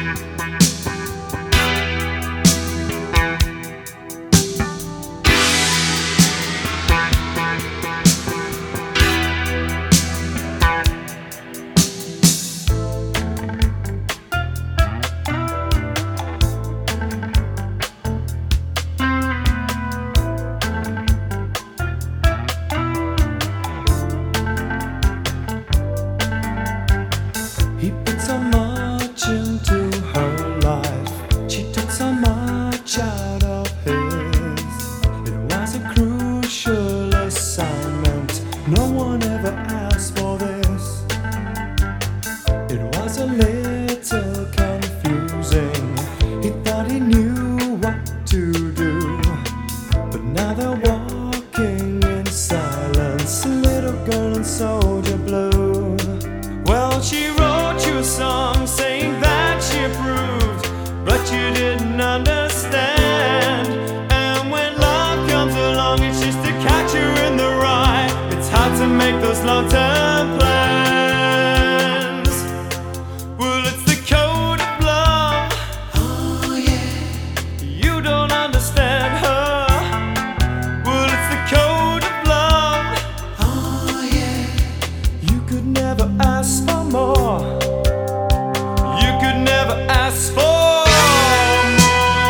He put so much into her life, she took so much out of his. It was a crucial assignment, no one ever asked for this. It was a little confusing, he thought he knew what to do. But now they're walking in silence, little girl in soldier blue. Well, she wrote you a song saying that she approved, but you didn't understand. And when love comes along, it's just to catch her in the ride. It's hard to make those long-term plans. Well, it's the code of love. Oh yeah. You don't understand her. Well, it's the code of love. Oh yeah. You could never ask for more. You could never ask for more.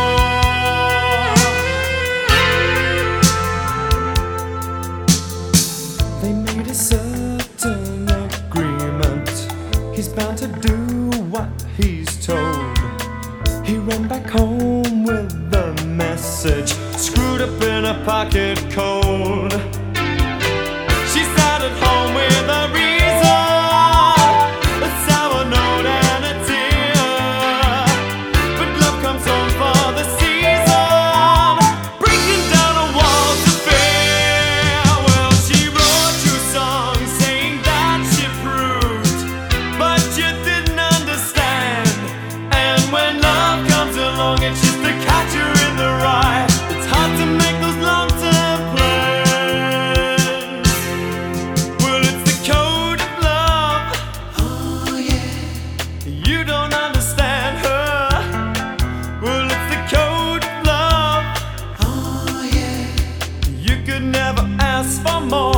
They made a certain agreement. He's bound to do what he's told. He ran back home with the message screwed up in a pocket cold. She sat at home with a reason, a sour note and a tear. But love comes home for the season, breaking down a wall to fear. Well, she wrote you a song saying that she approved, but you didn't understand. And when love comes along, it's just to catch her in the ride. It's hard to make those long-term plans. Well, it's the code of love. Oh yeah. You don't understand her. Well, it's the code of love. Oh yeah. You could never ask for more.